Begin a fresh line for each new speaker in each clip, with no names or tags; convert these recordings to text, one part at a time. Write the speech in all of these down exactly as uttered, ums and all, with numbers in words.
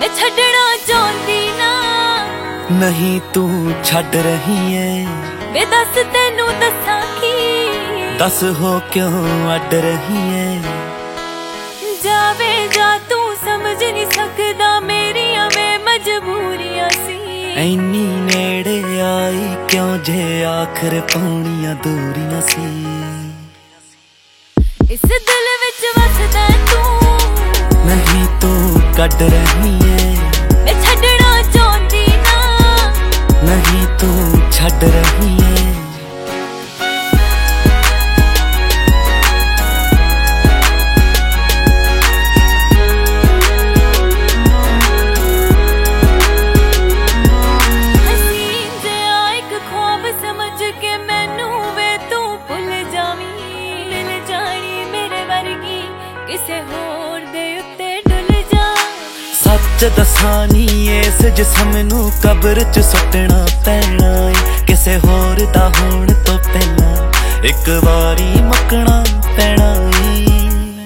मैं छड्डना चाहती ना
नहीं तू छड्ड रही है
वे दस तेनू दसां की
दस हो क्यों अड रही है
जावे जा तू समझ नहीं सकदा मेरियां वे मजबूरियां सी
ऐनी नेड़े आई क्यों जे आखिर पाउणियां दूरियां सी
इस दिल विच वसदा तू
नहीं तू कड रही है
मैं छड्डना चाहती ना
नहीं तू छड्ड रही है
किसे होर दे उत्ते डुल जा
सच दसां नी इस जिस्म नू कब्र च सुट्टना पैना ए किसे होर दा होण तो पहला एक वारी मकना पैना ए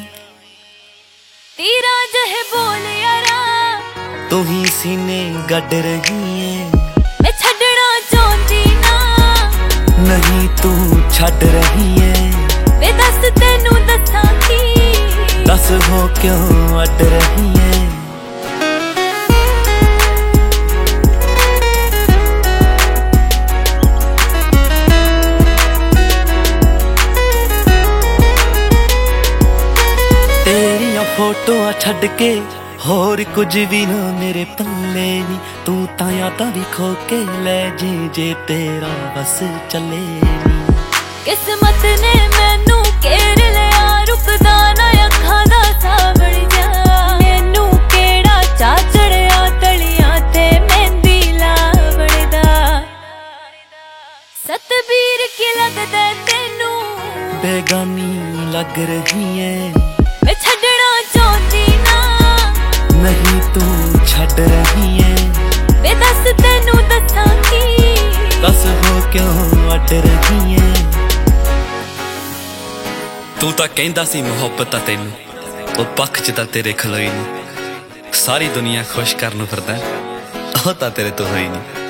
तेरा जह बोल यारा
तू ही सीने गड रही है
मैं छड्डना चाहती ना
नहीं तू छड्ड रही है
वे दस तेनू दसां की
दस हो क्यों अड रही है तेरियां फोटोआं छड्ड के होर कुछ भी ना मेरे पल्ले नी तू तां यादां भी खो के ले जे जे तेरा बस चले नी
किस्मत ने मैनू घेर लिया रुकदा ना अखां दा सावण जा मैनू केड़ा चा चढ़िया तलियां ते मेहंदी लावण दा सतबीर की लगदा तेनू
बेगानी लग रही है
मैं छड्डना चाहती ना
नहीं तू छड्ड रही है
वे दस तेनू दसां की
दस हो क्यों अड रही है तू तां कहंदा सी मुहब्बत तैनू ओ पक्ष च तां तेरे खलोई नहीं सारी दुनिया खुश करन फिरदा ओ तां तेरे तो होई नहीं।